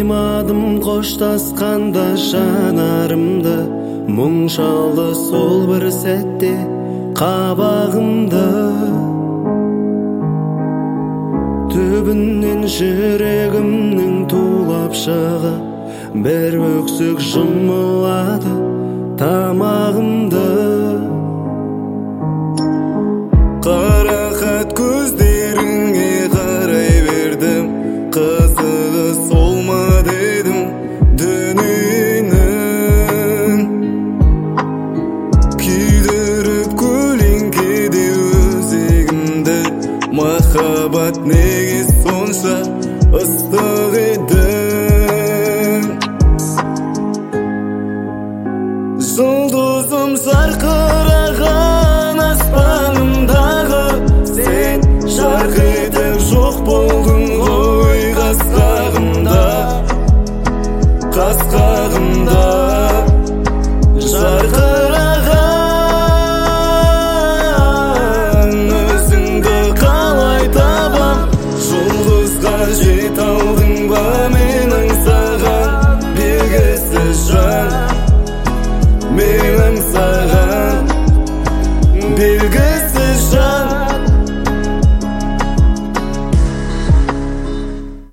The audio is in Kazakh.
Тоймадым қоштасқанда жанарымды, мұң шалды сол бір сәтте қабағымды. Түбінен жүрегімнің тулап шыға, бір өксік жұмылады тамағымды. Қарақат көздеріңе қарай бердім, қызығы сол ма дедім дүниенің. Күйдіріп көлеңкеде өзегімді, махаббат неге сонша ыстық еді. Жұлдызым жарқыраған аспанымдағы, сен жарқ етіп жоқ болдың ғой қас-қағымда. Қас-қағымда жарқыраған өзіңді қалай табам? Жұлдызға жете алдың ба менің саған белгісіз жан, менің саған